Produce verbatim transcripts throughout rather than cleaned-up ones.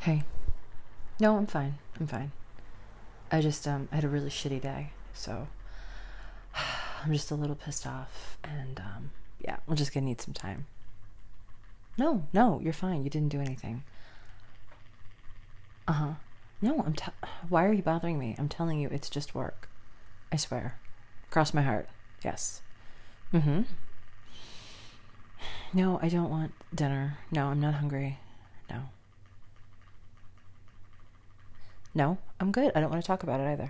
Hey. No, I'm fine. I'm fine. I just, um, I had a really shitty day, so I'm just a little pissed off, and, um, yeah, we're just gonna need some time. No, no, you're fine. You didn't do anything. Uh-huh. No, I'm t- why are you bothering me? I'm telling you, it's just work. I swear. Cross my heart. Yes. Mm-hmm. No, I don't want dinner. No, I'm not hungry. No. No, I'm good. I don't want to talk about it either.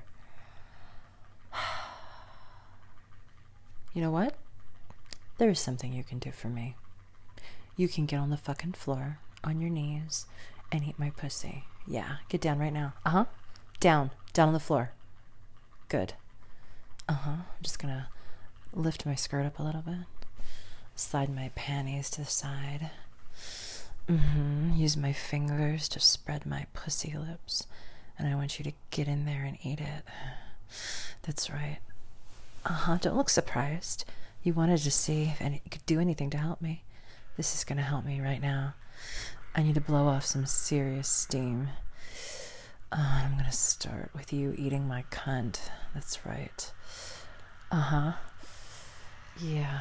You know what? There is something you can do for me. You can get on the fucking floor, on your knees, and eat my pussy. Yeah, get down right now. Uh-huh. Down. Down on the floor. Good. Uh-huh. I'm just gonna lift my skirt up a little bit. Slide my panties to the side. Mm-hmm. Use my fingers to spread my pussy lips. And I want you to get in there and eat it. That's right. Uh-huh. Don't look surprised. You wanted to see if any, you could do anything to help me. This is going to help me right now. I need to blow off some serious steam. Uh, I'm going to start with you eating my cunt. That's right. Uh-huh. Yeah.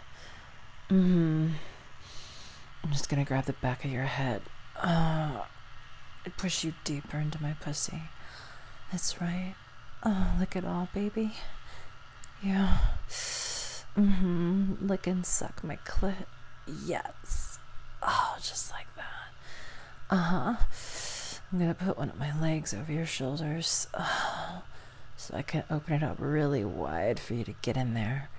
Mm-hmm. I'm just going to grab the back of your head. Uh, and push you deeper into my pussy. That's right. Oh, lick it all, baby. Yeah. Mm-hmm. Lick and suck my clit. Yes. Oh, just like that. Uh-huh. I'm gonna put one of my legs over your shoulders, oh, so I can open it up really wide for you to get in there.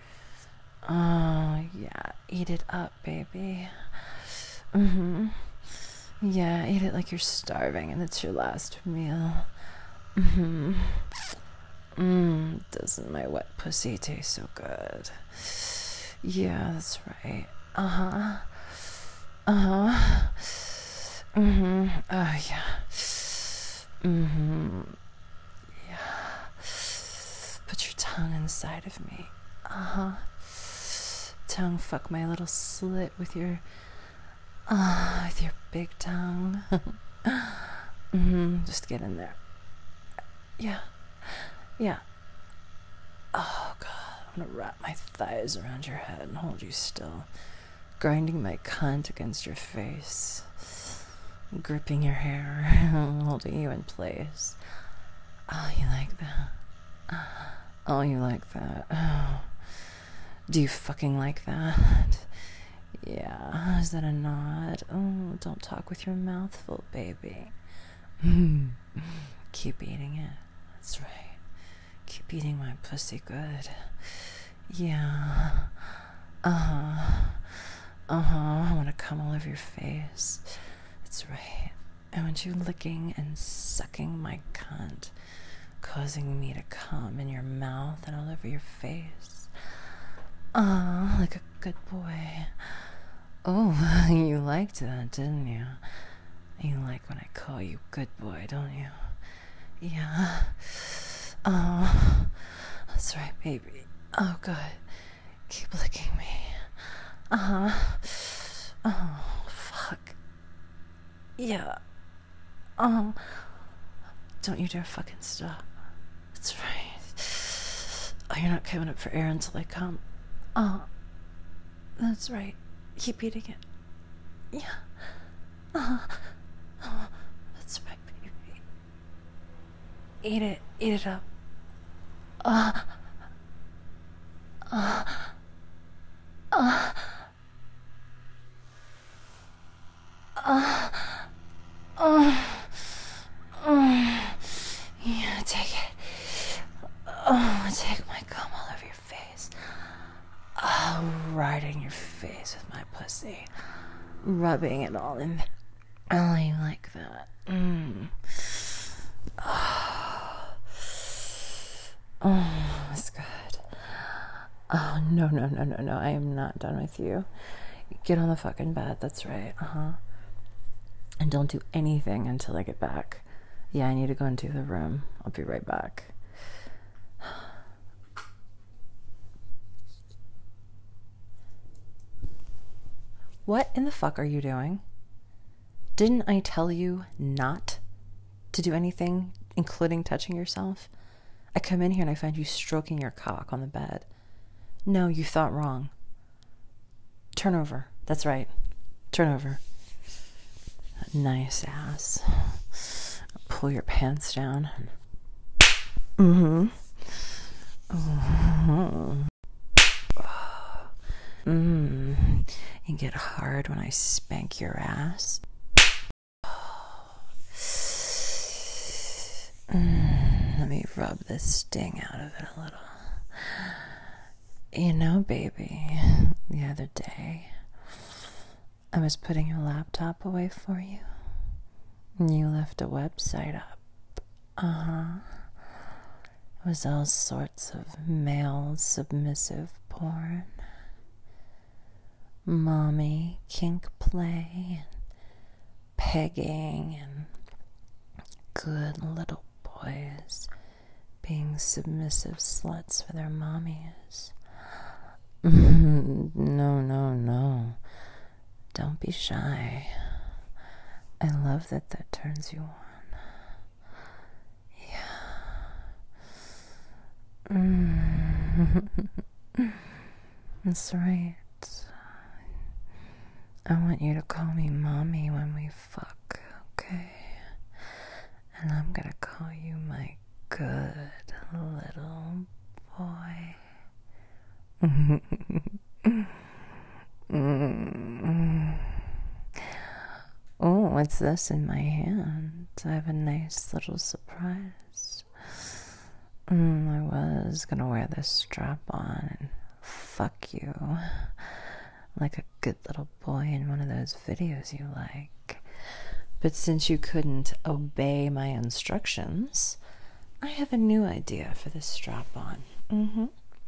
Oh, yeah. Eat it up, baby. Mm-hmm. Yeah, eat it like you're starving and it's your last meal. Mm-hmm. Mmm, doesn't my wet pussy taste so good? Yeah, that's right. Uh-huh. Uh-huh. Mm-hmm. Oh, yeah. Mm-hmm. Yeah. Put your tongue inside of me. Uh-huh. Tongue fuck my little slit with your... Ah, uh, with your big tongue. Mm-hmm. Just get in there. Yeah. Yeah. Oh, God. I'm gonna wrap my thighs around your head and hold you still. Grinding my cunt against your face. Gripping your hair. Holding you in place. Oh, you like that? Oh, you like that? Oh. Do you fucking like that? Yeah. Is that a nod? Oh, don't talk with your mouth full, baby. Keep eating it. That's right. Keep eating my pussy good. Yeah. Uh-huh. Uh-huh. I want to come all over your face. That's right. I want you licking and sucking my cunt, causing me to come in your mouth and all over your face. Ah, uh, like a good boy. Oh, you liked that, didn't you? You like when I call you good boy, don't you? Yeah. Oh, that's right, baby. Oh, good. Keep licking me. Uh-huh. Oh, fuck. Yeah. Oh. Don't you dare fucking stop. That's right. Oh, you're not coming up for air until I come. Oh. That's right. Keep eating it. Yeah. Uh-huh. Oh, that's right, baby. Eat it. Eat it up. Uh. Uh. Uh. Uh. Uh. Uh. Yeah, take it. Oh, take my cum all over your face. Oh, right in your face with my pussy. Rubbing it all in. Oh, you like that? Mm. Oh. Oh, that's good. Oh, no, no, no, no, no. I am not done with you. Get on the fucking bed. That's right. Uh-huh. And don't do anything until I get back. Yeah, I need to go into the room. I'll be right back. What in the fuck are you doing? Didn't I tell you not to do anything, including touching yourself? I come in here and I find you stroking your cock on the bed. No, you thought wrong. Turn over. That's right. Turn over. Nice ass. Pull your pants down. Mm-hmm. Mm-hmm. Mm. You get hard when I spank your ass. Mm. Let me rub this sting out of it a little. You know, baby, the other day, I was putting your laptop away for you, and you left a website up. Uh-huh. It was all sorts of male submissive porn. Mommy kink play, and pegging, and good little boys being submissive sluts for their mommies. No, no, no. Don't be shy. I love that that turns you on. Yeah. Mm. That's right. I want you to call me mommy when we fuck, okay? And I'm gonna call you my good little boy. Mm. Oh, what's this in my hand? I have a nice little surprise. Mm, I was gonna wear this strap on and fuck you like a good little boy in one of those videos you like. But since you couldn't obey my instructions, I have a new idea for this strap on. Mm-hmm.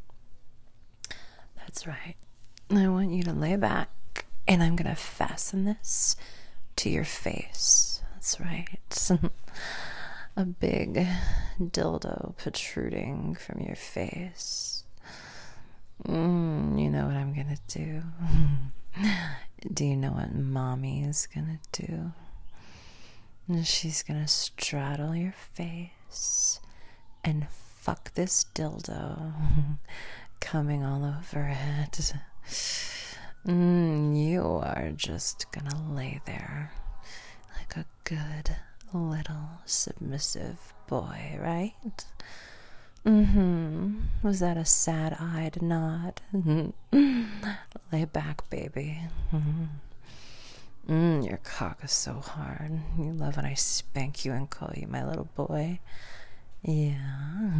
That's right. I want you to lay back, and I'm gonna fasten this to your face. That's right. A big dildo protruding from your face. Mm, you know what I'm gonna do? Do you know what mommy's gonna do? She's gonna straddle your face and fuck this dildo coming all over it. Mm, you are just gonna lay there like a good little submissive boy, right? Mm-hmm. Was that a sad-eyed nod? Lay back, baby. Mm-hmm. Mm, your cock is so hard. You love when I spank you and call you my little boy. Yeah.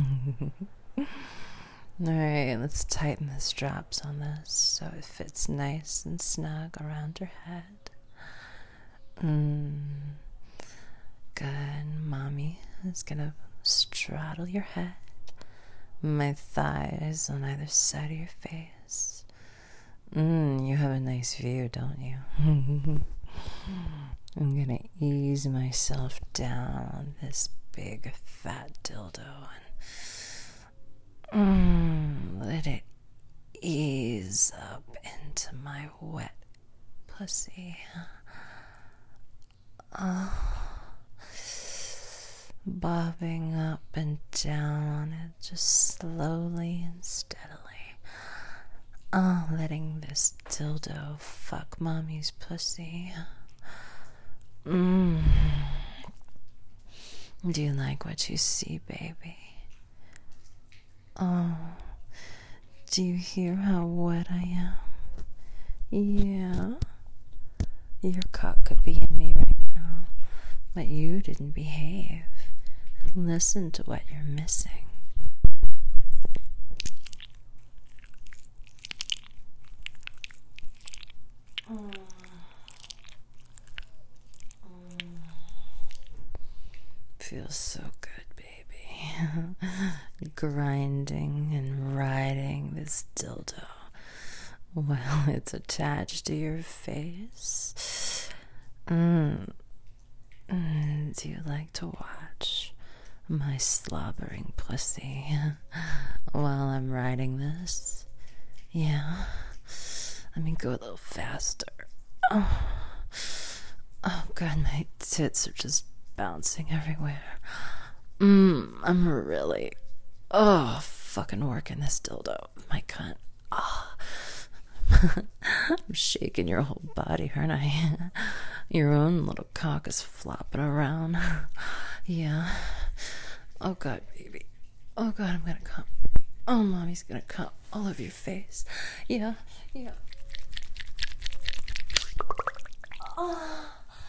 Alright, let's tighten the straps on this so it fits nice and snug around your head. Mm. Good. Mommy is gonna straddle your head. My thighs on either side of your face. Mm, you have a nice view, don't you? I'm gonna ease myself down on this big fat dildo and mm, let it ease up into my wet pussy. Oh. Bobbing up and down on it, just slowly and steadily. Oh, letting this dildo fuck mommy's pussy. Mmm. Do you like what you see, baby? Oh, do you hear how wet I am? Yeah. Your cock could be in me right now, but you didn't behave. Listen to what you're missing. Mm. Mm. Feels so good, baby. Grinding and riding this dildo while it's attached to your face. Mm. Mm. Do you like to watch my slobbering pussy while I'm riding this? Yeah. Let me go a little faster. Oh. Oh god, my tits are just bouncing everywhere. Mmm, I'm really, oh, fucking working this dildo, my cunt. Oh. I'm shaking your whole body, aren't I? Your own little cock is flopping around. Yeah. Oh god, baby. Oh god, I'm gonna come. Oh, mommy's gonna come all over your face. Yeah, yeah. Oh.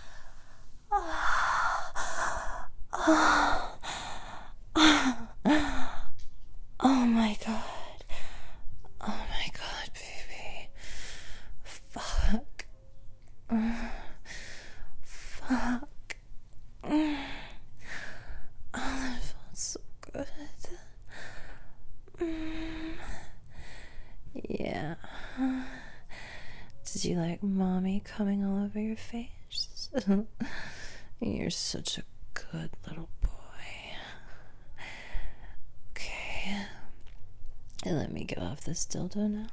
Oh. Oh. Oh my god. Oh my god, baby. Fuck. Fuck. Oh, that felt so good. Yeah. Did you like mommy coming all over your face? You're such a good little boy. Okay. Let me get off this dildo now.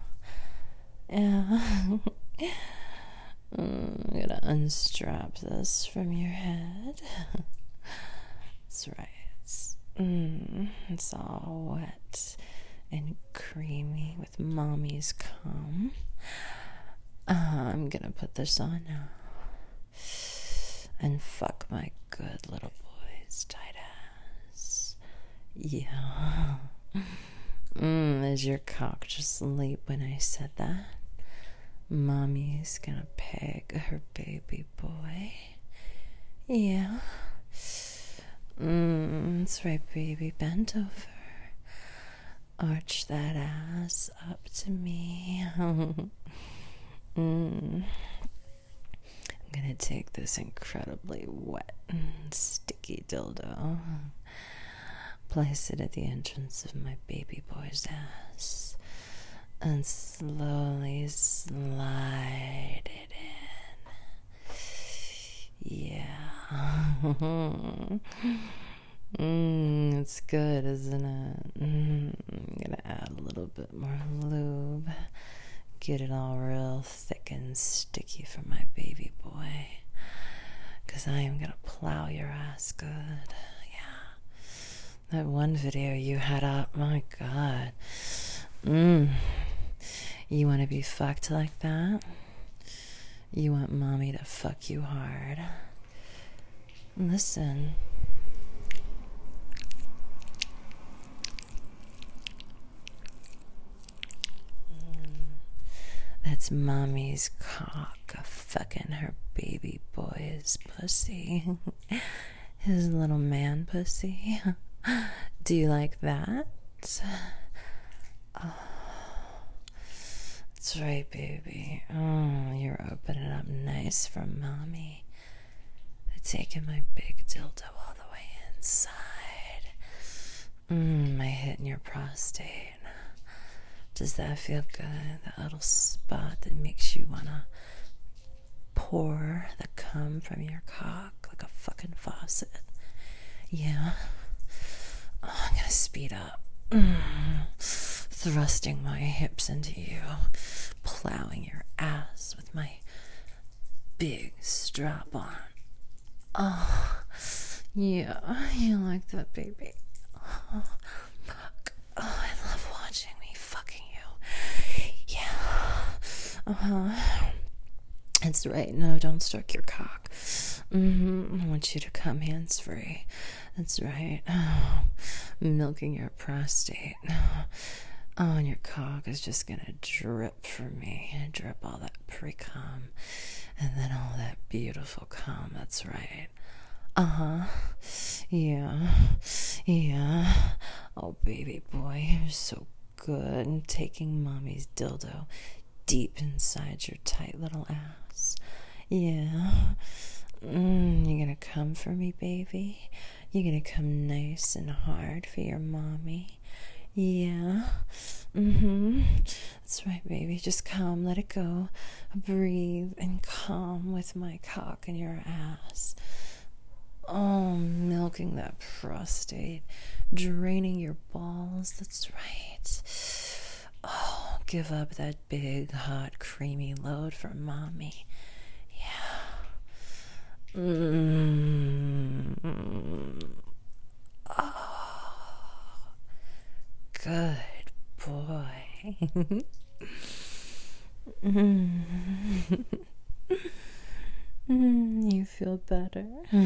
Yeah. I'm gonna unstrap this from your head. That's right. It's, mm, it's all wet and creamy with mommy's cum. Uh, I'm gonna put this on now and fuck my good little boy's tight ass. Yeah. Mm, is your cock just asleep when I said that? Mommy's gonna peg her baby boy. Yeah. Mm, that's right, baby. Bend over. Arch that ass up to me. mm. I'm gonna take this incredibly wet and sticky dildo, place it at the entrance of my baby boy's ass, and slowly slide it in. Yeah. mm, it's good, isn't it? Mm, I'm gonna add a little bit more lube. Get it all real thick and sticky for my baby boy. Because I am gonna plow your ass good. Yeah. That one video you had up, my god. Mmm. You want to be fucked like that? You want mommy to fuck you hard? Listen. That's mommy's cock fucking her baby boy's pussy. His little man pussy. Do you like that? Oh, that's right, baby. Oh, you're opening up nice for mommy. I'm taking my big dildo all the way inside. Mmm, my hitting your prostate. Does that feel good? That little spot that makes you wanna pour the cum from your cock like a fucking faucet. Yeah. Oh, I'm gonna speed up. Mm. Thrusting my hips into you, plowing your ass with my big strap on. Oh, yeah, you like that, baby. Oh, fuck. Oh, I love watching me fucking you. Yeah. Uh-huh. That's right. No, don't stroke your cock. Mm-hmm. I want you to come hands-free. That's right. Oh, milking your prostate. Oh, and your cock is just gonna drip for me. Drip all that pre-cum. And then all that beautiful cum. That's right. Uh-huh. Yeah. Yeah. Oh, baby boy, you're so good. And taking mommy's dildo deep inside your tight little ass. Yeah. Mm, you're gonna come for me, baby? You're gonna come nice and hard for your mommy? Yeah. Mm-hmm. That's right, baby. Just come, let it go. Breathe and come with my cock in your ass. Oh, milking that prostate. Draining your balls. That's right. Oh, give up that big, hot, creamy load for mommy. Yeah. Mm. Oh, good boy. Mm. Mm, you feel better?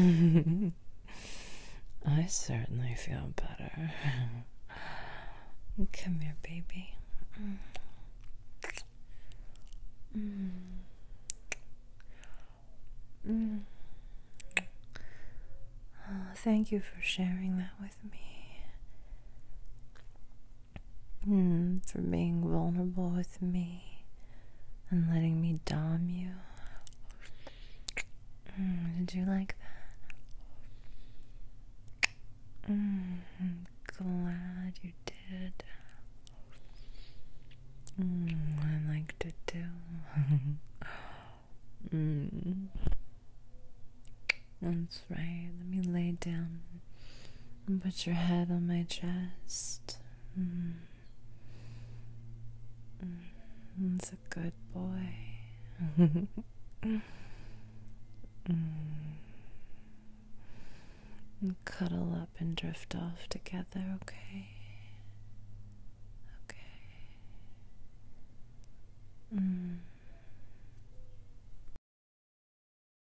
I certainly feel better. Come here, baby. Mm. Mm. Oh, thank you for sharing that with me. Mm, for being vulnerable with me and letting me dom you. Mm, did you like that? Mm, I'm glad you did. Mm, I liked it too. mm. That's right. Let me lay down and put your head on my chest. Mm. Mm. That's a good boy. mm. Cuddle up and drift off together, okay?